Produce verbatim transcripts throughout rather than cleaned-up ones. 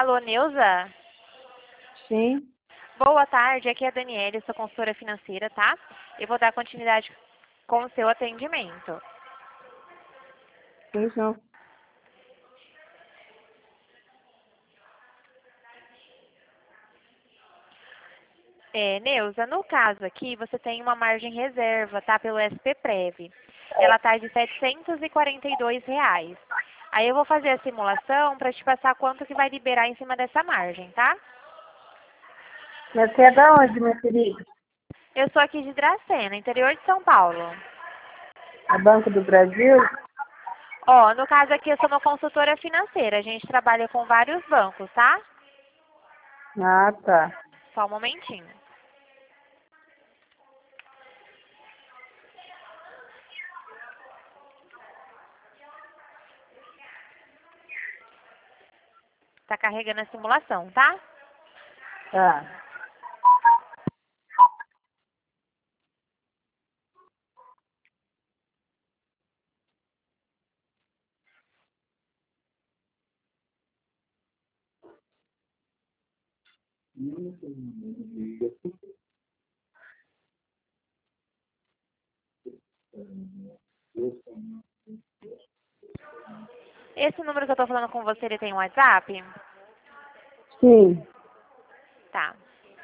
Alô, Neuza? Sim. Boa tarde, aqui é a Daniela, eu sou consultora financeira, tá? Eu vou dar continuidade com o seu atendimento. Pois não. É, Neuza, no caso aqui, você tem uma margem reserva, tá? Pelo S P Prev. Ela tá de setecentos e quarenta e dois reais. Aí eu vou fazer a simulação para te passar quanto que vai liberar em cima dessa margem, tá? Mas você é da onde, minha querida? Eu sou aqui de Dracena, interior de São Paulo. A Banco do Brasil? Ó, no caso aqui eu sou uma consultora financeira. A gente trabalha com vários bancos, tá? Ah, tá. Só um momentinho. Tá carregando a simulação, tá? Tá. Esse número que eu tô falando com você, ele tem um WhatsApp? Sim. Tá.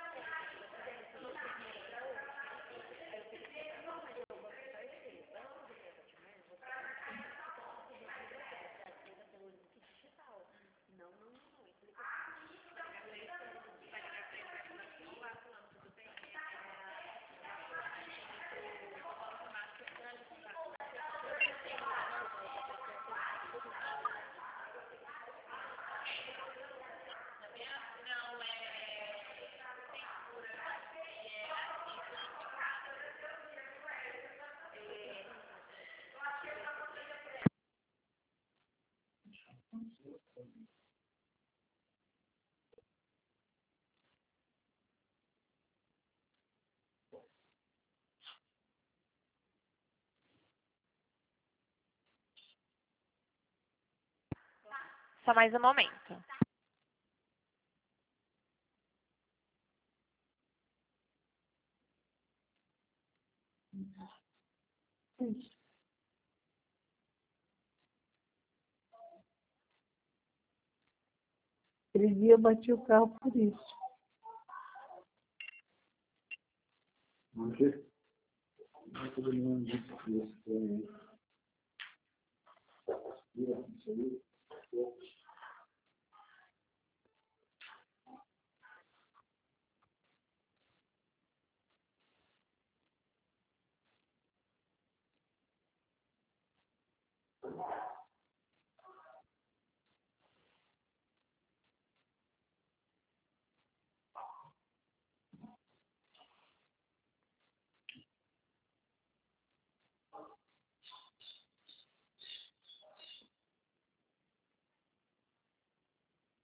Só mais um momento. Aquele dia eu bati o carro por isso.